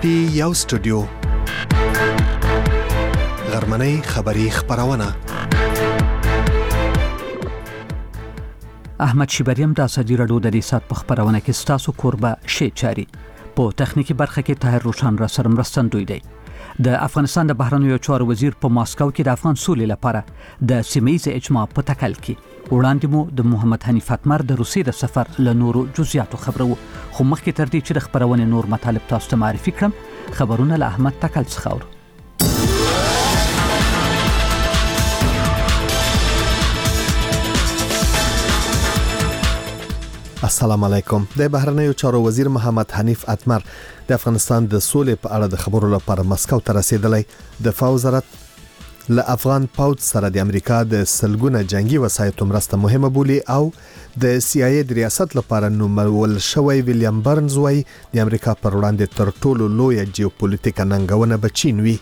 پټي یو سټوډیو غرمنۍ خبری خبرونه احمد شیبریم د اسدی رادیو د ریسات په خبرونه کې ستاسو کوربه شي چاري په تخنیکی برخه کې طاهر روشن را سره مرستندوی دی. د افغانستان د بهرنیو چارو وزیر په ماسکو کې د افغان سولې لپاره د سیمه‌ییز اجماع په تکل کې وړاندې مو د محمد حنیف اتمر د روسیې د سفر له نورو جزئیاتو خبرو خو مخکې تر دې چې د خبرونه نور مطالب تاسو ته معرفي کړم خبرونه له احمد تکل څخه اورو. السلام علیکم. د بهرنیو چارو وزیر محمد حنیف اتمر د افغانستان د سولې په اړه د خبرو لپاره مسکو ته رسیدلی. دفاع وزارت له افغان پوځ سره د امریکا د سلګونه جنگي وسایطو مرسته مهمه بولي او د CIA د ریاست لپاره نومول شوی ویلیام برنز وايي د امریکا پر وړاندې تر ټولو لویه جیوپولیټیکه ننګونه به چین وي.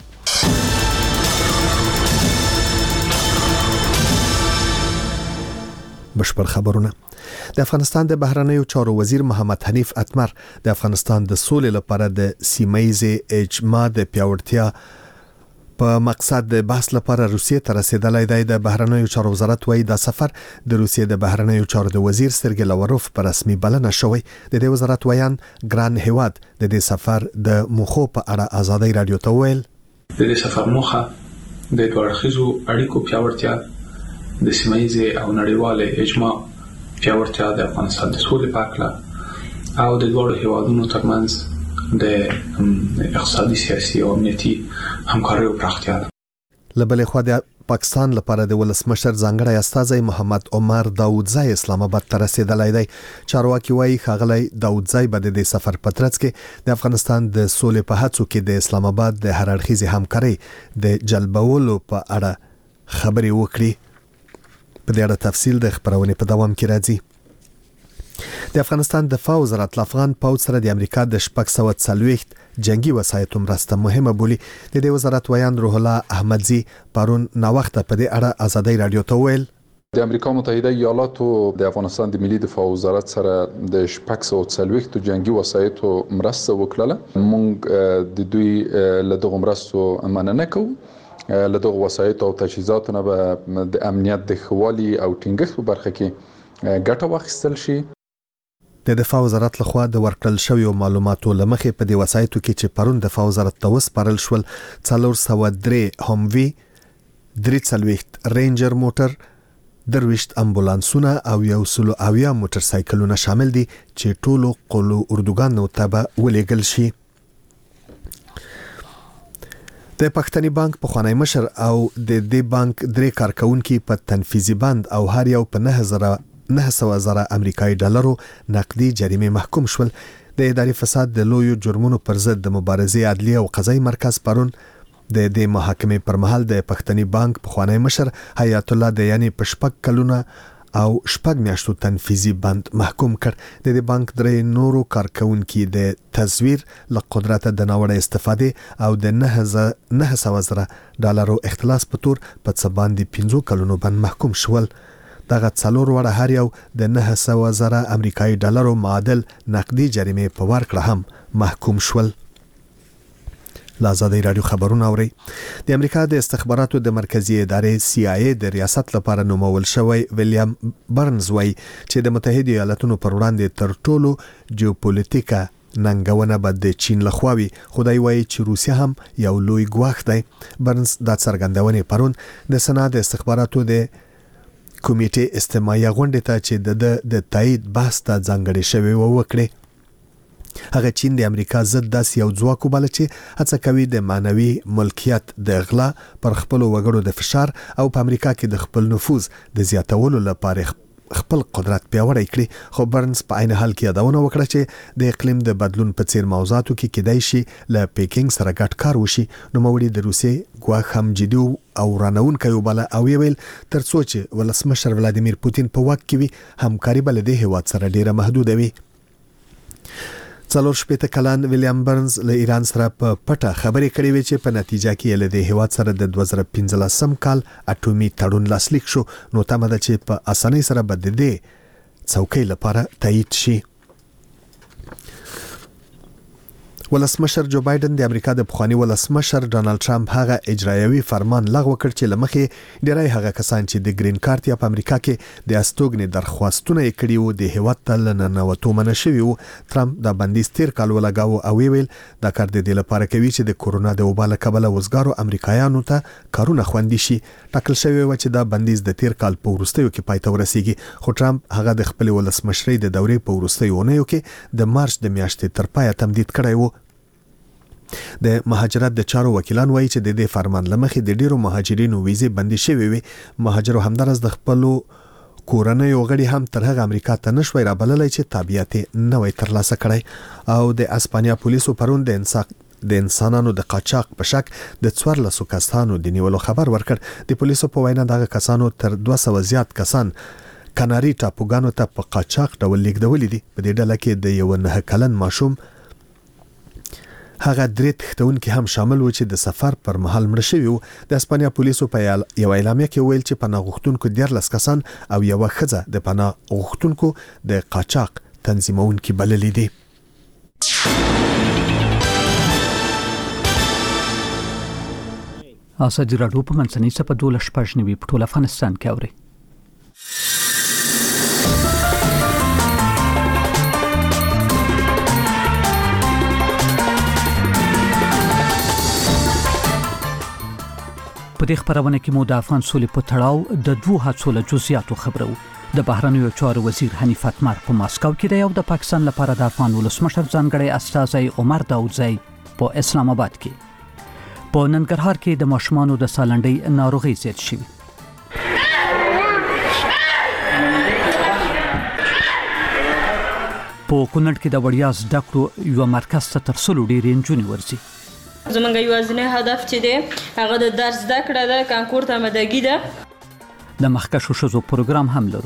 بشپړ خبرونه. د افغانستان د بهرنیو چارو وزیر محمد حنیف اتمر د افغانستان د سولې لپاره د سیمه‌ییز اجماع د پیاوړتیا په مقصد د بحث لپاره روسیې ته رسیدلی دی. د بهرنیو چارو وزارت وايي دا سفر د روسیې د بهرنیو چارو د وزیر سرګی لاوروف په رسمي بلنه شوی. د دې وزارت ویان ګران هیواد د دې سفر د مخو په اړه آزادۍ رادیو ته ویل د دې سفر موخه د دوړخیزو اړیکو پیاوړتیا د سیمه‌ییز او نړیواله اجماع پیاوړتیا د افغانستان د سولې په اړه او د دوه هیوادونو ترمنځ د اقتصادي سیاسي او امنیتي همکارۍ او پراختیا ده. لبلې خو د پاکستان لپاره د ولسمشر ځانګړی استازی محمد عمر داودزی اسلام آباد ته رسیدلی دی. چارواکي وايي ښاغلی داودزی به د سفر په ترڅ کې د افغانستان د سولې په هڅو کې د اسلام آباد د هر اړخیزې همکارۍ د جلبولو په اړه خبرې وکړي. په دې اړه تفصیل د خبرونه په دوام کې راځي. د افغانستان دفاع وزارت افغان پوځ سره د امریکا د 640 جنگي وسایطو مرسته مهمه بولي. د دې وزارت ویان روح الله احمدزي پرون ناوخته په دې اړه آزادۍ رادیو ته ویل د امریکا متحده ایالاتو د افغانستان د ملي دفاع وزارت سره د 640 جنگي وسایطو مرسته وکړه. موږ د دوی له دغه مرستو مننه کوو. له دغه وسایطو او تجهیزاتو نه به د امنیت د خوالي او ټینګښت په برخه کې ګټه واخیستل شي. د دفاع وزارت لخوا د ورکړل شویو معلوماتو لمخې په دې وسایطو کې چې پرون دفاع وزارت ته وسپارل شول 403 هموي 340 رینجر موټر 20 امبولانسونه او 100 موټر سایکلونه شامل دي چې ټولو قلو اردوګانو ته به ولېږل شي. د پښتني بانک په خوانی مشر او د دې بانک درې کارکونکو په تنفيذي بند او هر یو په 900,000 امریکایي ډالرو نقدي جریمه محکوم شول. د اداري فساد د لویو جرمونو پر ضد د مبارزې عدلیه او قضایي مرکز پرون د دې محاکمې پر مهال د پښتني بانک په خوانی مشر حیات الله د یعنی په 6 کلونه او 6 میاشتو تنفيذي بند محکوم کړ. د دې بانک درې نورو کارکونکو د تزویر له قدرت د ناوړه استفاده او د 900,000 ډالرو اختلاس په تور په څه باندې 15 کلونو بند محکوم شول. دغه څلور وړه هر یو د 900,000 امریکایي ډالرو معادل نقدي جریمه په ورکړه هم محکوم شول. لازادي رادیو خبرونه اوري. د امریکا د استخباراتو د مرکزی ادارې CIA د ریاست لپاره نومول شوی ویلیام برنز وايي چې د متحده ایالاتونو پر وړاندې تر ټولو جیوپولیټیکه ننګونه به د چین لخواوي. خدای وايي چې روسیا هم یو لوی ګواښ دی. برنز د څرګندونې پرون د سنا د استخباراتو د کمیټې استماعي غونډه ته چې د تایید بحث ته ځانګړی شوی وکړي. هغه چین د امریکا ضد داس یو ځواک وباله چې هڅه کوي د مانوي ملکیت د غلا پر خپل وګړو د فشار او په امریکا کې د خپل نفوذ د زیاتولو لپاره خپل قدرت پیاوړی کړي. خو برنز په عین حال کې یادونه وکړه چې د اقلیم د بدلون په څیر موضوعاتو کې کېدای شي له پیکینګ سره ګډ کار وشي. نو موړي د روسیې ګواښ هم جدي او رانون کوي وباله او ویل ترڅو چې ولسمشر ولادیمیر پوتین په واک کې وي همکاري بل د هیواد سره ډیره محدوده وي. 4 کلن ویلیام برنز له ایران سره په پټه خبرې کړې وې چې په نتیجه کې له دې هیواد سره د 2015 کال اټومي تړون لاسلیک شو. نو تمه ده چې په اسانۍ سره به د دې څوکۍ لپاره تایید شي. ولسمشر جو بایدن د امریکا د پخوانی ولسمشر ډانلډ ټرمپ هغه اجرایوي فرمان لغوه کړ چې لمخې ډیری هغه کسان چې د گرین کارت یا په امریکا کې د استوګنې درخواستونه یې کړي وو د هیواد ته لننوتو منع شوي وو. ټرمپ د بندیز تیر کال ولګاوه او ویل دا کار د دې لپاره کوي چې د کورونا د وبا له کبله وزګارو امریکایانو ته کارونه خوندي شي. ټاکل شوی و چې دا بندیز د تیر کال په وروستیو کې پای ته ورسیږي، خو ټرمپ هغه د خپل ولسمشرۍ د دورې په وروستیو اونیو کې د مارچ د میاشتې تر پایه تمدید کړی وو. د مهاجرت د چارو وکیلان وایي چې د دې فرمان لمخې د ډیرو مهاجرینو ویزې بندي شوې وي. مهاجرو همدارس د خپل کورنۍ غړي هم تر هغه امریکا ته نشوي رابللای چې تابعیت نه وي ترلاسه کړی. او د اسپانیا پولیسو پرون د انسانانو د قاچاق په شک د 14 کسانو د نیولو خبر ورکړ. د پولیسو په وینا دغه کسانو تر 200 زیات کسان کاناري ټاپوګانو ته په قاچاق ډول لیږدول دي. په دې ډله کې د یو 9 کلن ماشوم هغه درې تختونکي هم شامل و چې د سفر پر مهال مړ شوي وو. د اسپانیا پولیسو په یو اعلامیه کې ویل چې پناه غوښتونکو 14 کسان او یو ښځه د پناه غوښتونکو د قاچاق تنظیمونکي بللي دي. ازادي راډیو په منځنۍ سپه 12 په ټول افغانستان کې اوري. په دې خبرونه کې مو د افغان سولې په تړاو د دوه هڅو له جزئیاتو خبرو. د بهرنیو چارو وزیر حنیف اتمر په ماسکو کې دی او د پاکستان لپاره د افغان ولسمشر ځانګړی استازی عمر داودزی په اسلام آباد کې. په ننګرهار کې د ماشومانو د سالنډۍ ناروغي زیات شوې. په کونړ کې د وړیا زده کړو یو مرکز ته تر 100 ډېرې نجونې ورځي. زمونږ یوازینی هدف چې دی هغه د درس زده کړه ده، کانکور ته آمادګي ده. د مخکښو ښځو پروګرام هم لرو.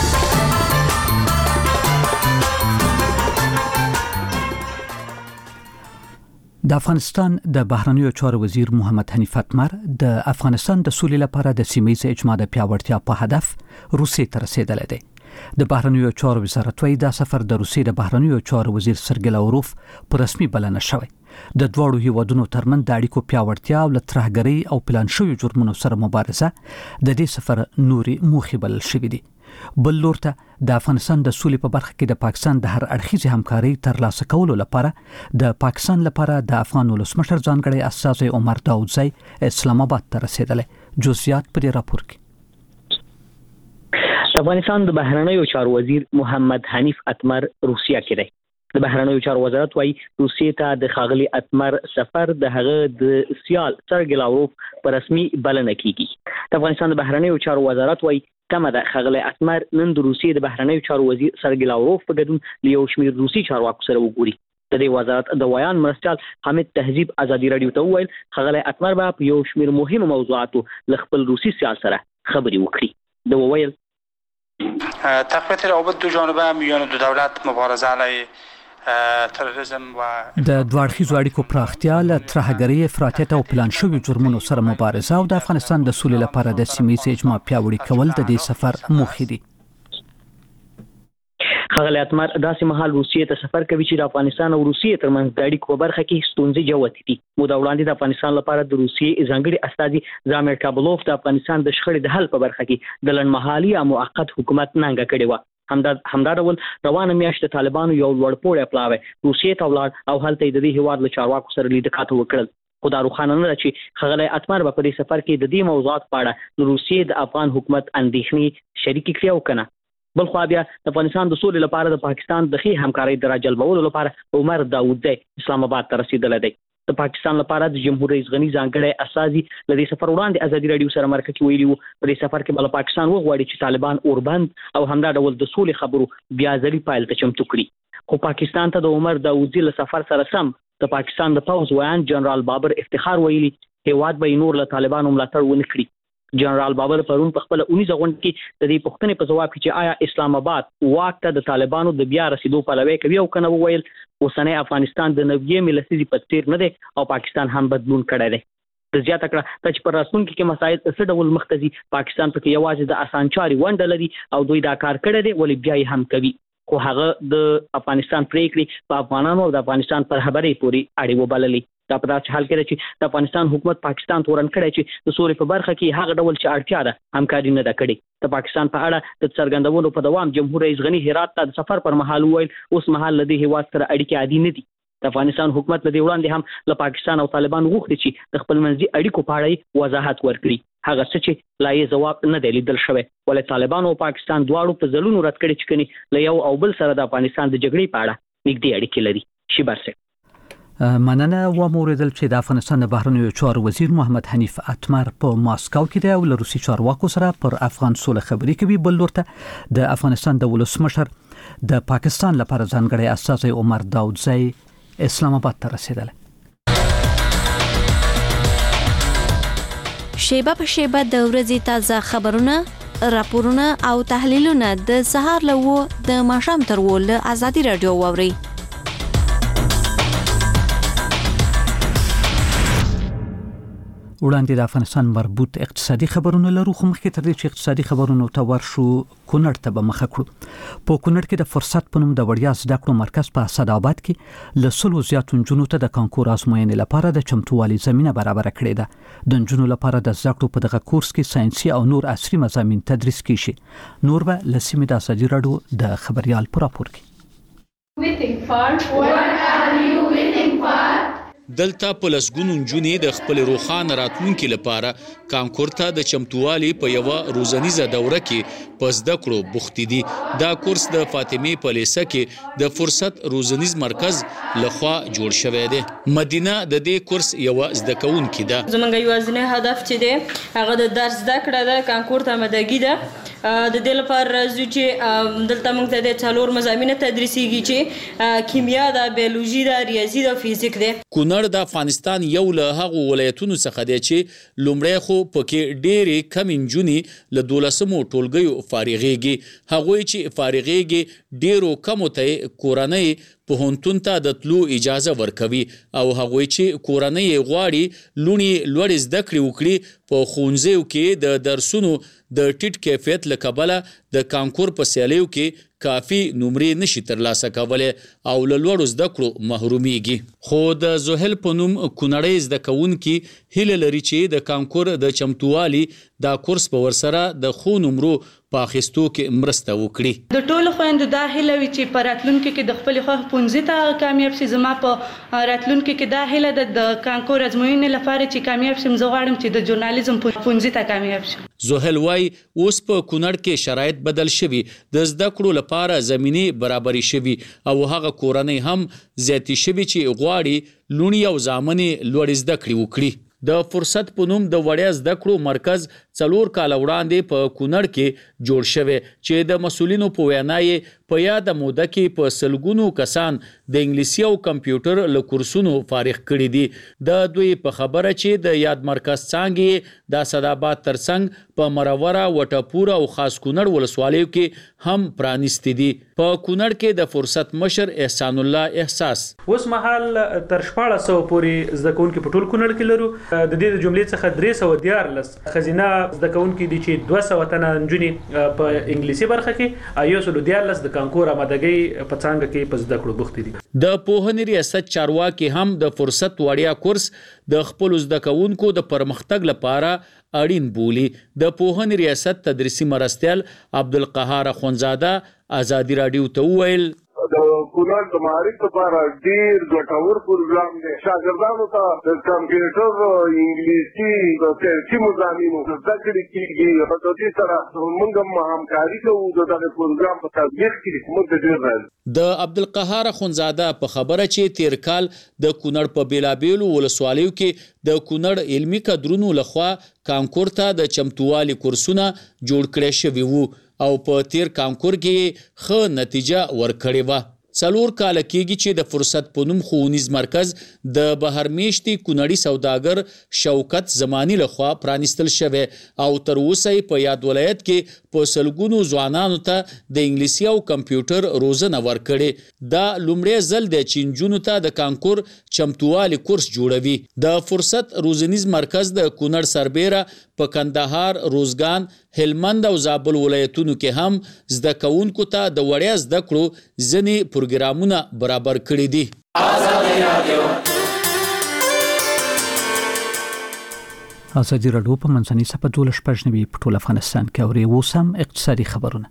د افغانستان د بهرنیو چارو وزیر محمد حنیف اتمر د افغانستان د سولې لپاره د سیمه‌ییز اجماع د پیاوړتیا په هدف روسیې ته رسیدلی دی. د بهرنیو چارو وزارت وايي دا سفر د روسیې د بهرنیو چارو وزیر سرګی لاوروف په رسمي بلنه شوی. د دواړو هیوادونو ترمن د اړیکو پیاوړتیا او ترهګرۍ او پلان شوی جرمونو سره مبارزه د دې سفر نوري موخې بلل شوې دي. بل لور ته د افغانستان د سولې په برخه کې د پاکستان د هر اړخیزې همکارۍ ترلاسه کولو لپاره د پاکستان لپاره د افغان ولسمشر ځانګړی استازی عمر داودزی اسلام آباد ته رسیدلی. جزئیات په دې راپور کې. افغانستان د بهرنیو چارو وزیر محمد حنیف اتمر روسیه کې دی. د بهرنیو چارو وزارت وايي روسیې ته د ښاغلي اتمر سفر د هغه د سیال سرګی لاوروف په رسمي بلنه کیږي. د افغانستان د بهرنیو چارو وزارت وايي تمه ده ښاغلي اتمر نن د روسیې د بهرنیو چارو وزیر سرګی لاوروف په ګډون له یو شمېر روسي چارواکو سره وګوري. د دې وزارت د ویان مرستیال حامد تهذیب ازادي رادیو ته وویل ښاغلي اتمر به په یو شمېر مهمو موضوعاتو له خپل روسي سیال سره خبرې وکړي. د وویل تقویت روابط دو جانبه میان دو دولت مبارزه علیه تروریسم و د دوړخیزو اړیکو پراختیا له ترهګرۍ افراطیت او پلان شوی جرمونو سره مبارزه او د افغانستان د سولې لپاره د سیمه‌ییز اجماع پیاوړي کول د دې سفر موخې دي. ښاغلي اتمر داسې مهال روسیې ته سفر کوي چې د افغانستان او روسیې ترمنځ د اړیکو په برخه کې ستونزې جوتې دي. موده وړاندې د افغانستان لپاره د روسیې ځانګړي استازي زامیر کابلوف د افغانستان د شخړې د حل په برخه کې د لنډمهالي او موقت حکومت ننګه کړې وه. همدا ډول روانه میاشت د طالبانو یو لوړپوړی پلاوی روسیې ته ولاړ او هلته د دې هیواد له چارواکو سره لیدکات وکړل. خو دا روښانه نه ده چې ښاغلی اتمر به په دې سفر کې د دې موضوعات په اړه د روسیې د افغان حکومت اندېښنې شریکې کړي او که نه. بل خوا بیا د افغانستان د سولې لپاره د پاکستان د ښې همکارۍ د راجلبولو لپاره عمر داودزی اسلام آباد ته رسیدلی دی. د پاکستان لپاره د جمهور رئیس غنی ځانګړی استازي له دې سفر وړاندې ازادي رادیو سره مرکه کې ویلي وو په دې سفر کې بل پاکستان وغواړي چې طالبان اوربند او همدا ډول د سولې خبرو بیا ځلې پایل ته چمتو کړي. خو پاکستان ته د عمر داودزي له سفر سره سم د پاکستان د پوځ ویان جنرال بابر افتخار ویلي هیواد به نور له طالبانو ملاتړ ونه کړي. جنرال بابر پرون په خپل 19 غونډه کې د دې پوښتنې په جواب کې چې آیا اسلام آباد واک ته د طالبانو د بیا رسیدو پلوي کوي او کنه وویل اوسنۍ افغانستان د 90 لسیزې په څیر نه دی او پاکستان هم بدلون کړی دی. د زیاته کړه چې پر راتلونکي کې مسایل څه ډول مختزي پاکستان پکې یوازې د اسانچاري ونډه لري او دوی دا کار کړی دی ولې بیا یې هم کوي. خو هغه د افغانستان پریکړې په افغانانو او د افغانستان پر خبرې پوری اړې وبللې. دا په داسې حال کې چې د افغانستان حکومت پاکستان تورن کړی چې د سولې په برخه کې هغه ډول چې اړتیا ده همکاري نه ده کړې. د پاکستان په اړه د څرګندونو په دوام جمهور رئیس غنی هرات ته د سفر پر مهال وویل اوس مهال له دې هیواد سره اړیکې عادي نه دي. د افغانستان حکومت له دې وړاندې هم له پاکستان او طالبان غوښتي چې د خپل منځي اړیکو په اړه وضاحت ورکړي. هغه څه چې لا یې ځواب نه دی لیدل شوی. ولې طالبان او پاکستان دواړو په ځلونو رد کړي چې کني له یو او بل سره د افغانستان د جګړې په اړه نږدې اړیکې لري. شیبر سه مننه و موردل چې د افغانستان د بهرنیو چارو وزیر محمد حنیف اتمر په ماسکو کې دی او له روسي چارواکو سره پر افغان سوله خبرې کوي. بل لورته د افغانستان د ولسمشر د پاکستان لپاره ځانګړی استازی عمر داودزی اسلام آباد ته رسیدل. شیبه په شیبه د ورځې تازه خبرونه، راپورونه او تحلیلونه د سهار له د ماښام تر له ازادي رادیو واوري. وړاندې د افغانستان مربوط اقتصادي خبرونه لرو، خو مخکې تر دې چې اقتصادي خبرونو ته ورشو کونړ ته به مخه کړو. په کونړ کې د فرصت په نوم د وړیا زده کړو مرکز په اسداباد کې له 100 زیاتو نجونو ته د کانکور ازموینې لپاره د چمتووالي زمینه برابر کړې ده. د نجونو لپاره د زده کړو په دغه کورس کې ساينسي او نور عصري مضامین تدریس کیږي. نور به له سیمې د ازادي رادیو د خبريال پر راپور کې. دلته په لسګونو نجونې د خپل روښانه راتلونکي لپاره کانکور ته د چمتووالي په یوه روزنیزه دوره کې په زده کړو بوختې دي. دا کورس د فاطمې په لیسه کې د فرصت روزنیز مرکز لخوا جوړ شوی دی. مدینه د دې کورس یوه زده کوونکې ده. زموږ یوازینی هدف چې دی هغه د درس زده کړه ده. کانکور ته آمادګي ده. د دې لپاره راځو چې دلته موږ ته د 4 مضامین تدریسیږي چې کیمیا ده، بیولوژي ده، ریاضي ده، فزیک ده. کونړ د افغانستان یو له هغو ولایتونو څخه دی چې لومړی خو پکې ډېرې کم نجونې له 12مو ټولګیو فارغېږي. هغوی چې فارغېږي ډېرو کمو ته کورنۍ پوهنتون ته د تلو اجازه ورکوي او هغوی چې کورنۍ غواړي لوڼې لوړې زده کړې وکړي په ښوونځیو کې د درسونو د ټیټ کیفیت له کبله د کانکور په سیالیو کې کافي نمرې نشي ترلاسه کولی او له لوړو زده کړو محرومیږي. خو د زحل په نوم کونړۍ زده کوونکي هیله لري چې د کانکور د چمتووالي دا کورس په ورسره د ښو نمرو په اخیستو کې مرسته وکړي. د ټولو خویندو دا هیله وي چې په راتلونکي کې د خپلې خوښې ښوونځي ته کامیاب شي. زما په راتلونکي کې دا هیله ده د کانکور ازموینې لپاره چې کامیاب شم. زه غواړم چې د ژورنالیزم ښوونځي ته کامیاب شم. زحل وای اوس په کونړ کې شرایط بدل شوي، د زده کړو لپاره زمینې برابرې شوي او هغه کورنۍ هم زیاتې شوي چې غواړي لوڼې او زامنې لوړې زده کړې وکړي. د فرصت په نوم د وړیا زده کړو مرکز 4 کال وړاندې په کونړ کې جوړ شوی چې د مسؤلینو په وینا یې په یاده موده کې په سلګونو کسان د انګلیسي او کمپیوټر له کورسونو فارغ کړي دي. د دوی په خبره چې د یاد مرکز څانګې د اسداباد ترڅنګ په مروره، وټپور او خاص کونړ ولسوالیو کې هم پرانیستي دي. په کونړ کې د فرصت مشر احسان الله احساس اوس مهال تر 1400 پورې زده کوونکي په ټول کونړ کې لرو. د دې د جملې څخه 314 خزینه زده کوونکي دي چې 200 تنه نجونې په انګلیسي برخه کې، 114 د کانکور آمادګۍ په څانګه کې په زده کړو بوختې دي. د پوهنې ریاست چارواکي هم د فرصت وړیا کورس د خپل زده کوونکو د پرمختګ لپاره اړین بولی. د پوهنې ریاست تدریسي مرستیال عبدالقهار اخونزاده ازادي رادیو ته وویل د کونړ د معارف لپاره ډیر ګټور پروګرام دی. شاګردانو ته د کمپیوټر، انګلیسي، د ساینسي مضامینو زده کړې کېږي. په دې سره موږ هم همکاري کوو د دغه پروګرام په تطبیق کې. موږ ډېر راځو. د عبدالقهار اخونزاده په خبره چې تیر کال د کونړ په بیلابیلو ولسوالیو کې د کونړ علمي کادرونو لخوا کانکور ته د چمتووالي کورسونه جوړ کړی شوي وو او په تیر کانکور کې ښه نتیجه ورکړې وه. 4 کاله کېږي چې د فرصت په نوم ښوونیز مرکز د بهرمیشتي کونړي سوداګر شوکت زماني لخوا پرانیستل شوی او تر اوسه په یاد ولایت کې په سلګونو ځوانانو ته د انګلیسي او کمپیوټر روزنه ورکړي. دا لومړی ځل دی چې نجونو ته د کانکور چمتووالي کورس جوړوي. د فرصت روزنیز مرکز د کونړ سربیره په کندهار، روزګان، هلمند او زابل ولایتونو کې هم زده کوونکو ته د وړیا زده کړو ځینې پروګرامونه برابر کړي دي. ازادي راډیو په منځنۍ صفحه 12 په ټول افغانستان کې اوري اوسم اقتصادي خبرونه.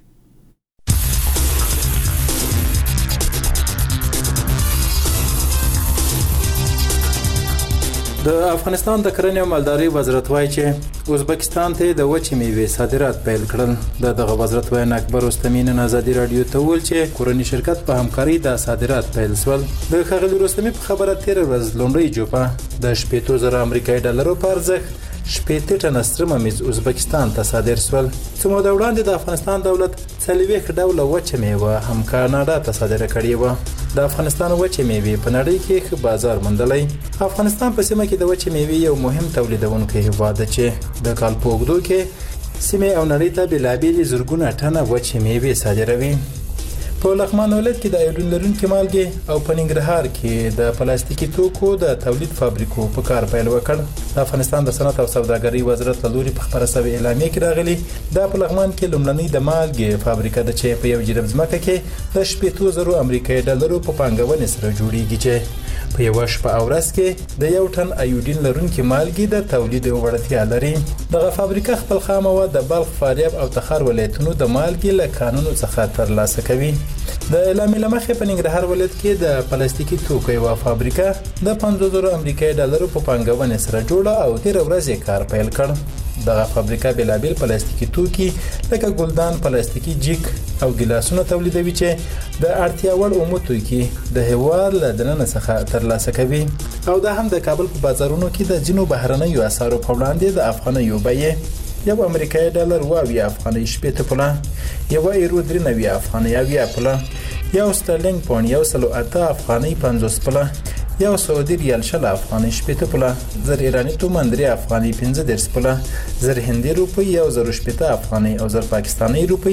د افغانستان د کرنې او مالدارۍ وزارت وايي چې ازبکستان ته د وچې میوې صادرات پیل کړل. دغه وزارت وايي اکبر رستمی نن ازادي راډیو ته ویل چې کورنی شرکت په همکاري د صادرات پیل سول. د ښاغلي رستمی په خبره 13 ورځ لومړی جوپه د 80,000 امریکایي ډالرو په ارزښت 80 ټنه سترمه میز ازبکستان ته صادر سول. څو موده وړاندې د افغانستان دولت 40 ډوله وچه میوه هم کاناډا ته صادره کړې و. د افغانستان وچه میوه په نړۍ کې ښه بازار موندلی. افغانستان په سیمه کې د وچه میوه یو مهم تولیدونکی هیواد دی چې د کال په اوږدو کې سیمه او نړۍ ته بېلابېلې زرګونه ټنه وچه میوه صادروي. په لغمان ولایت کې د ایودین لرونکي مالګې او په ننګرهار کې د پلاستیکي توکو د تولید فابریکو په کار پیل وکړ. د افغانستان د صنعت او سوداګرۍ وزارت له لوري په خبره شوې اعلامیه کې راغلي دا په لغمان کې لومړنۍ د مالګې فابریکه ده چې په یو جرم ځمکه کې د 80,000 امریکایي ډالرو په پانګونې سره جوړیږي چې په یو شپه او ورځ کې د 1 ټن ایودین لرونکي مالګې د تولید وړتیا لري. دغه فابریکه خپل خام مواد د بلخ، فاریاب او تخار ولایتونو د مالګې له کانونو څخه ترلاسه کوي. د اعلامیې له مخې په ننګرهار ولایت کې د پلاستیکي توکو یوه فابریکه د 50,000 امریکایي ډالرو په پانګونې سره جوړه او 13 ورځې کار پیل کړ. دغه فابریکه بېلابېل پلاستیکي توکي لکه ګلدان، پلاستیکي جیک او ګیلاسونه تولیدوي چې د اړتیا وړ عمومي توکي د هېواد له دننه څخه ترلاسه کوي. او دا هم د کابل په بازارونو کې د ځینو بهرنیو اسعارو په وړاندې د افغانیو بیې یو امریکایي ډالر 20 افغانۍ 80 پوله، یو ایرو 93 افغانۍ 80 پوله، یو سترلینګ پاونډ 108 افغانۍ 50 پوله، یو سعودي ریال 60 افغانۍ 80 پوله، زر ایرانی تومان 3 افغانۍ 15 پوله، زر هندي روپۍ 180 افغانۍ او زر پاکستاني روپۍ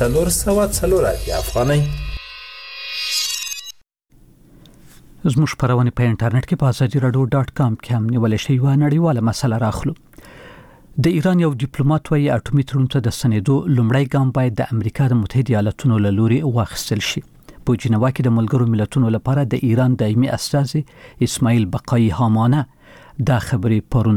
440 افغانۍ. زموږ خبرونه په انټرنیټ کې په azadiradio.com کې هم نیول شوی و. نړیواله مسله راخلو. د ایران یو ډیپلوماټ وايي اټومي تړون ته د سنېدو لومړی ګام باید د امریکا د متحده ایالاتونو له لوري واخیستل شي. په جنیوا کې د ملګرو ملتونو لپاره د ایران دایمي استازي اسماعیل بقایي هامانه دا خبرې پرون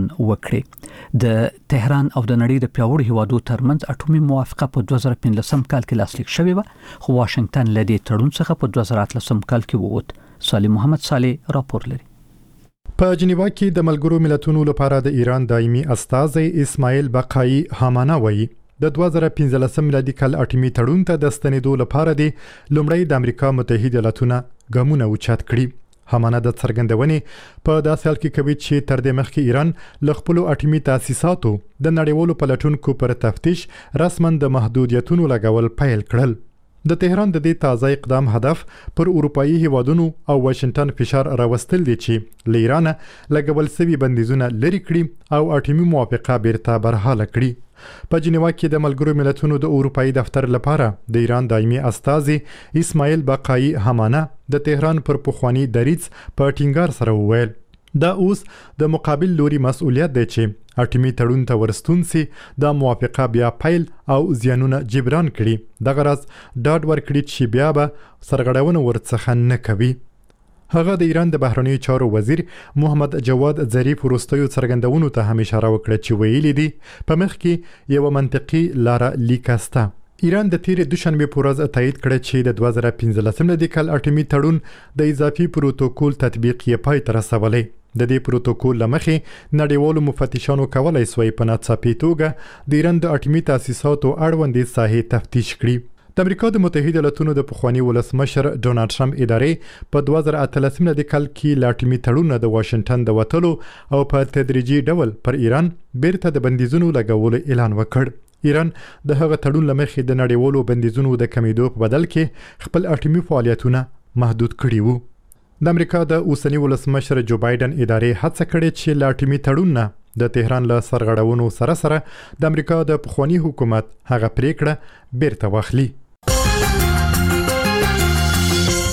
وکړې. د تهران او د نړۍ د پیاوړو هیوادو ترمنځ اټومي موافقه په 2015 کال کې لاسلیک شوې و، خو واشنگټن له دې تړون څخه په 2018 کال کې ووت. سالم محمد صالح راپور لري. په جنیوا کې د ملګرو ملتونو لپاره د ایران دایمي استازي اسماعیل بقایي هامانه وایي د 2015 میلادي کال اټومي تړون ته د ستنېدو لپاره د لومړی د امریکا متحده ایالاتونو ګامونه اوچت کړي. هامانه د څرګندونې په داسې حال کې کوي چې تر دې مخکې ایران له خپلو اټومي تاسیساتو د نړیوالو پلټونکو پر تفتیش رسما د محدودیتونو لګول پیل کړل. د تهران د دې تازه اقدام هدف پر اروپאי هیوادونو او واشنگټن فشار راوستل دي چې له ایران لګول شوی بندیزونه لري کړي او اټومي موافقه بیرته برحاله کړي. په جنیوا کې د ملګرو ملتونو د اروپאי دفتر لپاره د ایران دایمي استازي اسماعیل بقایي هامانه د تهران پر پخوانی دریځ په ټینګار سره وویل دا اوس د مقابل لوري مسؤلیت دی چې اټومي تړون ته ورستون سي د موافقه بیا پیل او زیانونه جبران کړي. دغه راز ډاډ ورکړي چې بیا به سرغړونه ورڅخه نه کوي. هغه د ایران د بهرنیو چارو وزیر محمد جواد ظریف وروستیو څرګندونو ته هم اشاره وکړه چې ویلي دي په مخ کې یو منطقي لار لیکسته. ایران د تیر دوشنبه په ورځ تایید کړ چې د 2015 میلادي کال اټومي تړون د اضافي پروتوکول تطبیق یې پای ته رسولی. د دې پروتوکول لمخې نړیوالو مفتشانو کولای سوی په ناڅاپي توګه د ایران د اټومي تاسیساتو اړوندې ساحې تفتیش کړي. د امریکا د متحده ایالاتونو د پخوانی ولسمشر ډونالد ټرمپ ادارې په 2018 میلادي کال کې لا اټومي تړون د واشنگټن د وټلو او په تدریجي ډول پر ایران بیرته د بندیزونو لګولو اعلان وکړ. ایران د هغه تړون لمخې د نړیوالو بندیزونو د کمیدو په بدل کې خپل اټومي فعالیتونه محدود کړي وو. د امریکا د اوسنی ولسمشر جو بایدن ادارې هڅه کړې چې لا اټومي تړون نه د تهران له سرغړونو سره سره د امریکا د پخوانی حکومت هغه پریکړه بیرته واخلي.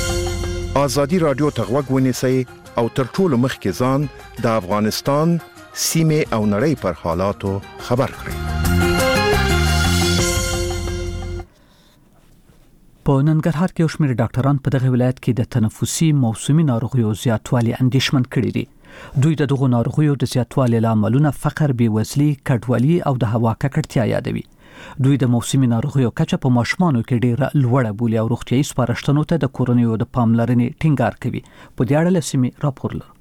ازادي رادیو ته غوږ ونیسئ او تر ټولو مخکې ځان د افغانستان سیمه او نړۍ پر حالاتو خبر کړي. په ننګرهار کې شمېر ډاکټران په دغه ولایت کې د تنفسي موسمي ناروغیو زیاتوالي اندېښمن کړي دي. دوی د دغو ناروغیو د زیاتوالي لاملونه فقر، بېوزلي، کډوالي او د هوا ککړتیا یادوي. دوی د موسمي ناروغیو کچه په ماشومانو کې ډېره لوړه بولي او روغتیايي سپارښتنو ته د کورنیو د پاملرنې ټینګار کوي. په دې اړه له سیمې راپور لرو.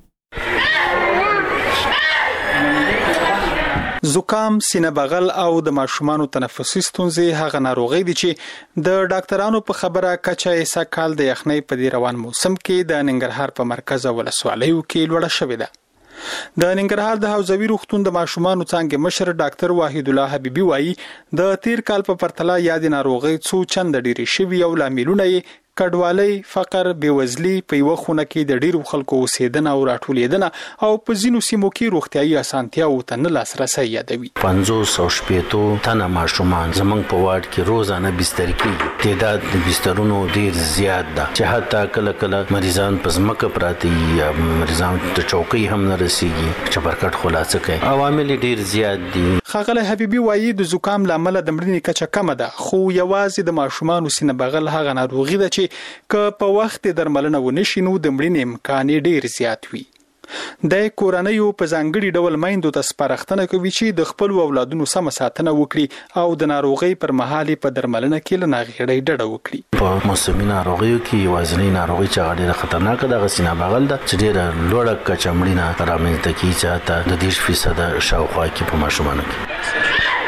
زکام، سینه بغل او د ماشومانو تنفسي ستونزې هغه ناروغي دي چې د ډاکټرانو په خبره کچه یې سږکال د یخنۍ په دې روان موسم کې د ننګرهار په مرکز ولسوالیو کې لوړه شوې ده. د ننګرهار د حوزوي روغتون د ماشومانو څانګې مشر ډاکټر واحد الله حبیبي وایي د تیر کال په پرتله یاد ناروغي څو چند ډېرې شوي او لاملونه یې کډوالۍ، فقر، بېوزلي، په یو خونه کې د ډیرو خلکو اوسېدنه او راټولېدنه او په ځینو سیمو کې روغتیايي اسانتیاو ته نه لاسرسی یادوي. 500 تنه ماشومان زمونږ په واډ کې روزانه بستر کېږي. تعداد د بسترونو ډیر زیات ده چې حتی کله کله مریضان په ځمکه پراته یا مریضان ته چوکۍ هم نه رسیږي چې برکت خلاصه کوي. عوامل ډیر زیات دي. ښاغلی حبیبي وایي د زکام لامل د مړینې کچه کمه ده، خو یوازې د ماشومانو سینه بغل هغه ناروغي ده چې که په وخت درملنه ونشي نو د مړینې امکان ډیر زیات وي. د کورنیو په ځانګړي ډول میندو ته سپارښتنه کوي چې د خپل اولادونو سم ساتنه وکړي او د ناروغي پر مهال په درملنه کې له ناغېړۍ ډډه وکړي. په موسمي ناروغیو کې یوازینی ناروغي چې ډېره خطرناکه ده سینه بغل ده چې ډېره لوړه کچه مړینه رامنځته کوي چې حتی د 10% شاوخوا کې په ماشومانو کې.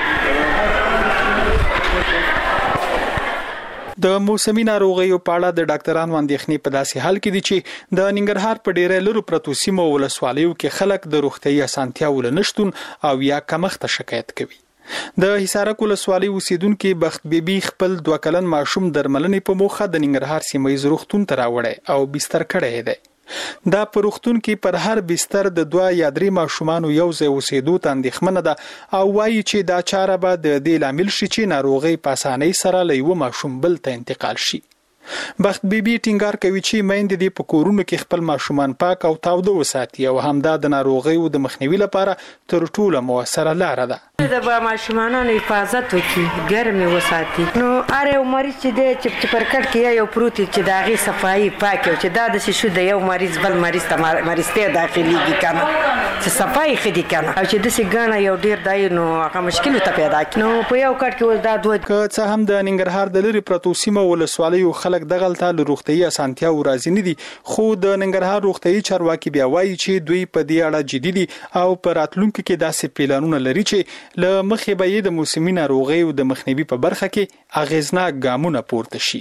د موسمي ناروغیو په اړه د ډاکټرانو اندېښنې په داسې حال کې دي چې د ننګرهار په ډېرې لرو پرتو سیمو ولسوالیو کې خلک د روغتیايي اسانتیاوو له نشتون او یا کمښت شکایت کوي. د حصارک ولسوالۍ اوسیدونکو بخت بیبي خپل 2 کلن ماشوم درملنې په موخه د ننګرهار سیمه روغتون ته راوړی او بستر کړی دی. دا په روغتون کې پر هر بستر د 2 یا 3 ماشومانو یو ځای اوسېدو ته اندېښمنه ده او وایي چې دا چاره به د دې لامل شي چې ناروغي په اسانۍ سره له یو ماشوم بل ته انتقال شي. بخت بیبي ټینګار کوي چې میندې د پکورونو کې خپل ماشومان پاک او تاوده وساتي او همدا د ناروغیو د مخنیوي لپاره تر ټولو موثره لاره ده. د ماشومانو حفاظت وکړي، ګرمي وساتي. نو اره مریض چې د چپرکټ کې یو پروت چې د هغه صفایي پاک او چې دا د شې د یو مریض بل مریض ته مریض ته داخليږي کنه چې صفایي خدي کنه او چې د سې ګانا یو ډیر دای نو هغه مشکل ته پیدا کړي. نو په یو کټ کې ول دا دوه څه هم د ننګرهار د لری پرتو سیمه ولسوالیو خلک دغلته له روغتیايي اسانتیاو راځي نه دي، خو د ننګرهار روغتیايي چارواکي بیا وایي چې دوی په دې اړه جدي دي او په راتلونکو کې داسې پلانونه لري چې له مخې به د موسمي ناروغیو د مخنیوي په برخه کې اغیزناک ګامونه پورته شي.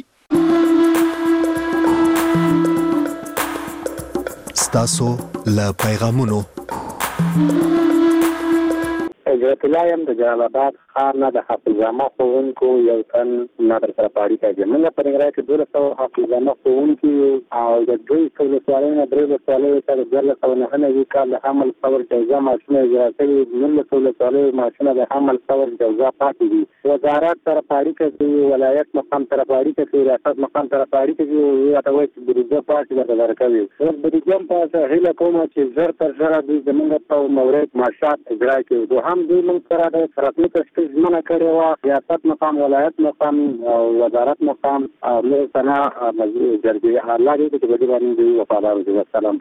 ستاسو له پیغامونو حضرت الله يم د جلال آباد ښار نه د حافظامه ښوونکو یو تن ما در سره په اړیکه کې موږ په ننګرهار کې 1200 حافظامه ښوونکي او د دوی ولسوالۍ نه درې ولسوالۍ ته د 2009 کال د حمل صور جوزا ماشونه اجرا کړي، 19 ولسوالۍ ماشونه د حمل صور جوزا پاتې دي. وزارت سره په اړیکه کې، ولایت مقام سره په اړیکه کې، ریاست مقام سره په اړیکه کې یا ته وایي چې بریجه پاتې درته ورکوي. اوس بریجه په هیله کوم چې زر تر زر دوی زموږ په مورد ماشات اجرا کړي. دوهم دوی موږ سره د رسمي تشکیل ژمنه کړې وه، ریاست مقام، ولایت مقام او وزارت مقام او نور ثنا جرګې الله دې چې په دې باندې دوی وفادار دي. والسلام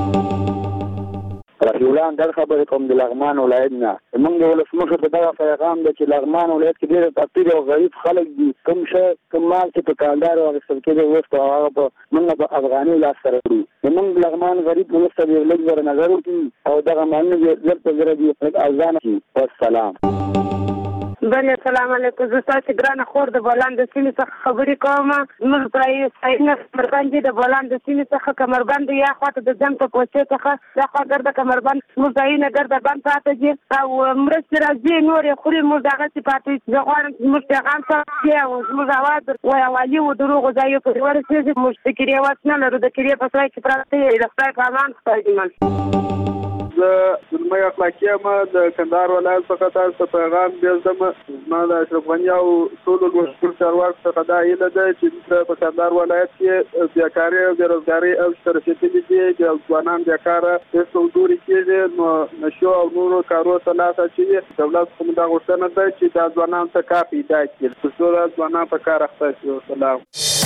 رسول الله در خبرې کوم د لغمان ولایت نه. موږ د ولسمشر په دغه پیغام دی چې لغمان ولایت کې ډېر فقیر او غریب خلک دي، کوم شی کوم مال چې په کالدار او اخیستل کېږي اوس په هغه په موږ په افغاني لاس سره کړو. موږ لغمان غریب ولس ته یو لږ ور نظر وکړي او دغه مالونه زر په زر دي ارزانه شي. والسلام. بله السلام علیکم. زه ستاسو ګرانه خور د بولان د سیمې څخه خبرې کوم. موږ پرې ساينه کمربند د بولان د سیمې څخه کمربند یا خواته د جنګ په کوڅې څخه دا خوا ګرځه کمربند موږ ځایونه ګرځه بند پاتې دي او مرستې راځي نورې خوري موږ دغه چې پاتې زه غواړم چې موږ پیغام ته او موږ اواز وایو والي و دروغ ځایو په ورسېږي. موږ د کریه واس نه لرو، د کریه په ځای کې پراته د خدای په امان خدای دې زه زلمی اخلاقي یم د کندهار ولایت څخه تاسو ته پیغام بېزدم. زما د اشرف غني او ټولو لوړ چارواکو څخه دا هیله ده چې په کندهار ولایت کې بیکاري او بېروزګاري او رسېدلي دي چې ځوانان بیکاره هېڅ دورې کېږي نو نشو او نورو کارو ته لاس اچوي. دولت خو دا غوښتنه ده چې دا ځوانان ته کار پیدا کړي تر څو دا ځوانان په کار اخته شي. سلام.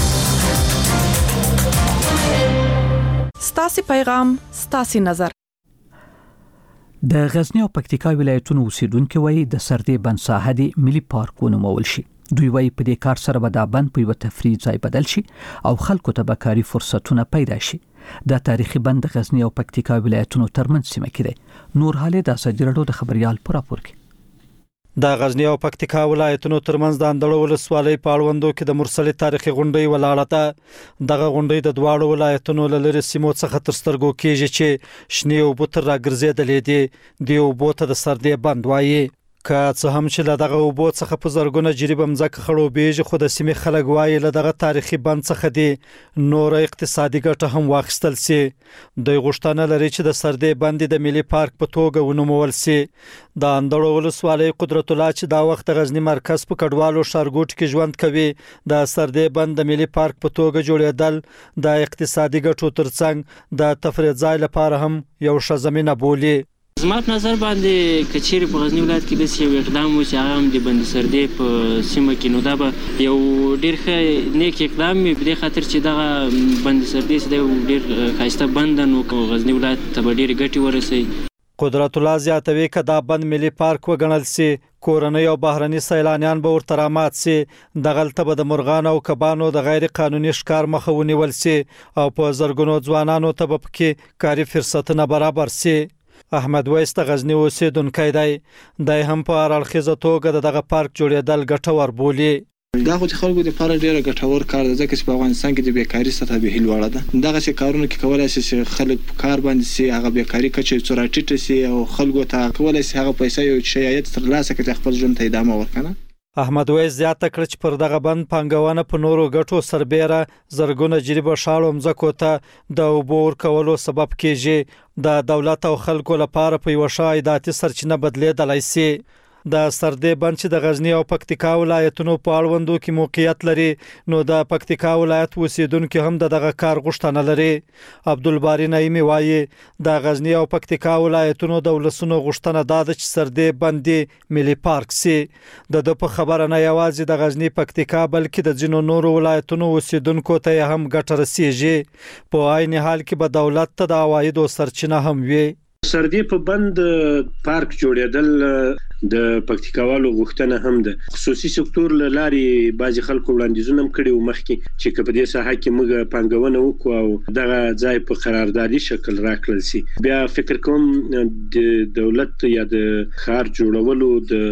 ستاسو پیغام ستاسو نظر. د غزنی او پکتیکا ولایتونو اوسیدونکو وایي د سردې بند ساحه د ملي پارک ونومول شي. دوی وایي په دې کار سره به دا بند په یو تفریح ځای بدل شي او خلکو ته به کاري فرصتونه پیدا شي. دا تاریخي بند د غزنی او پکتیکا ولایتونو ترمنځ سیمه کې دی. نور حاله د ازادي راډیو د خبريال پر راپور کې. د غزنی او پکتیکا ولایتونو ترمنځ د اندړو ولسوالۍ په اړوندو کې د مرسلې تاریخي غونډۍ ولاړه ده. دغه غونډۍ د دواړو ولایتونو له لرې سیمو څخه تر سترګو کېږي چې شنې اوبه تر راګرځېدلې دي. دې اوبو ته د سردې بند وایي. که څه هم چې له دغه اوبو څخه په زرګونه جریبه مځکه خړوبېږي خو د سیمې خلک وایي له دغه تاریخي بند څخه دي نور اقتصادي ګټه هم واخیستل سي. دوی غوښتنه لري چې د سردې بند د ملي پارک په توګه ونومول سي. د اندړو ولسوالۍ قدرت الله چې دا وخت د غزنی مرکز په کډوالو ښارګوټ کې ژوند کوي د سردې بند د ملي پارک په توګه جوړېدل د اقتصادي ګټو ترڅنګ د تفریح ځای لپاره هم یو ښه زمینه بولي. زما په نظر باندې کچېرې په غزنی ولایت کې داسې یو اقدام و چې هغه هم د بند سردې په سیمه کې نو دا به یو ډېر ښه نیک اقدام وي په دې خاطر چې دغه بند سردې چې دی ډېر ښایسته بند ده نو غزنی ولایت ته به ډېرې ګټې ورسوي. قدرت الله زیاتوي که دا بند ملي پارک وګڼل سي کورنۍ او بهرني سیلانیان به ورته رامات سي. دغلته به د مرغانو او کبانو د غیر قانوني ښکار مخه ونیول سي او په زرګونو ځوانانو ته به پکې کاري فرصتونه برابر سي. احمد ویس د غزنی اوسیدونکی دی. دی هم په هر اړخیزه توګه دغه پارک جوړېدل ګټور بولي. دا خو د خلکو لپاره ډیره ګټور کار دی ځکه چې په افغانستان کې د بیکاری سطح به لوړه ده. دغه څه کارونه کې کولای شي چې خلک په کار باندې سي هغه بیکاری کچې څوره ټیټه سي او خلکو ته کولای شي هغه پیسې یو شایعت ترلاسه کړي خپل ژوند ته ادامه ورکړي. احمد ویس زیاته کړ چې پر دغه بند پانګونه په نورو ګټو سربېره زرګونه جریبه شاړو مځکو ته د اوبو ورکولو سبب کېږي. د دولت او خلکو لپاره په یو ښه عایداتي سرچینه بدلېدلی سي. د سردې بند چې د غزنی او پکتیکا ولایتونو په اړوندو کې موقعیت لري نو د پکتیکا ولایت اوسیدونکو هم دغه کار غوښتنه لري. عبدالباری نعیمی وایي د غزنی او پکتیکا ولایتونو د ولسونو غوښتنه دا ده چې سردې بند ملي پارک سي. د په خبره نه یوازې د غزنی پکتیکا بلکې د ځینو نورو ولایتونو اوسیدونکو ته هم ګټه رسیږي. په عین حال کې به دولت ته د عوایدو سرچینه هم وي. سردې په بند پارک جوړېدل د پکتیکاوالو غوښتنه هم ده. خصوصي سکتور له لارې بعضي خلکو وړاندیزونه هم کړي وو مخکې چې په دې ساحه کې موږ پانګونه وکړو او دغه ځای په قراردادي شکل راکړل سي. بیا فکر کوم د دولت یا د ښار جوړولو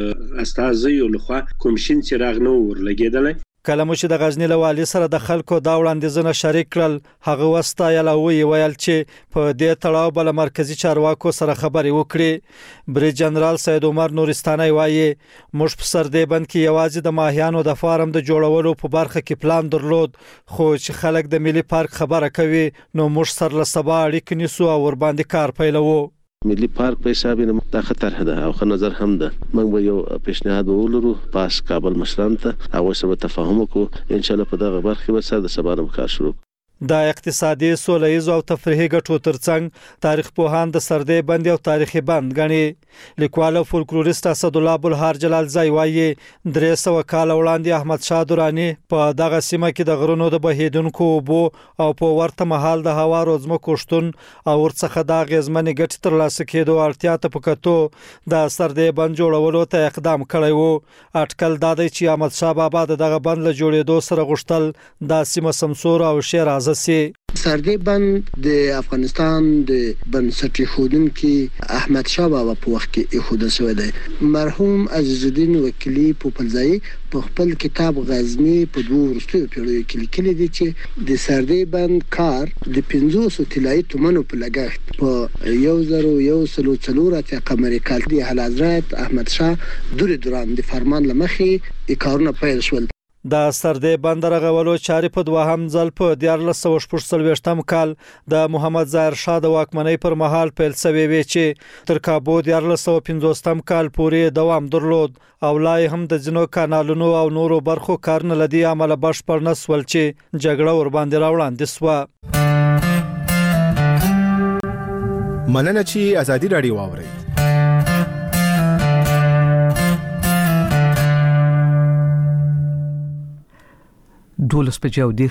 د استازیو لخوا کومشن څراغ نه ورلګېدلی. کله مو چې د غزنی له والي سره د خلکو دا وړاندیزونه شریک کړل هغه وستایل او ویل چې په دې تړاو بل مرکزی چارواکو سره خبرې وکړي. بریج جنرال سید عمر نورستاني وایي موږ په سردې بند کې یوازې د ماهیانو د فارم د جوړولو په برخه کې پلان درلود خو چې خلک د ملي پارک خبره کوي نو موږ سره له سبا اړیکې نیسو او ور باندې کار پیلوو. ملي پارک په حساب دا خطر ده او نظر هم ده. موږ به یو پیشنهاد ولرو پاس کابل مشران ته هغه سره تفاهم وکړو ان شاء الله په دغه برخه به سره د سبا کار شروع. د اقتصادي سولهییز او تفریحي ګټو ترڅنګ تاریخ پوهان د سردې بند او تاریخي بند غني. لیکوال او فولکلوریست اسد الله بلهار جلال زای وایي 300 کال وړاندې احمد شاه درانی په دغه سیمه کې د غرونو د بهیدونکو اوبو او په ورته مهال د هوا روزمکو شتون او ورڅخه د غزمنې ګټې ترلاسه کېدو اړتیا ته پکتو د سردې بند جوړولو ته اقدام کړی وو. اټکل دا دی چې احمد شاه بابا دغه بند له جوړېدو سره غوښتل د سیمه سمسور او شیراز سي. سردې بند د افغانستان د بنسټ ایښودونکي احمد شاه بابا په وخت کې ایښودل شوی دی. مرحوم عزیز الدین وکیلي پوپلځای په خپل کتاب غزنی په 2 وروستیو پیړیو کې لیکلي دي چې د سردې بند کار د 500 طلایي تومنو په لګښت په 1104 قمري کال دی حضرت احمد شاه دوران د فرمان لمخې کارونه پیل شول. د سردې بندر غولو چاري په دوهم ځل په 1448 کال د محمد ظاهر شاه د واکمنۍ پر مهال پیل شوی وی چې تر کابو 1450 کال پورې دوام درلود او لای هم د جنو کانالونو او نورو برخو کارن لدی عمل بشپړ نسول چې جګړه ور باندې راوړاندې سو. مننه چې ازادي رادیو واوري. دولس بجې او 10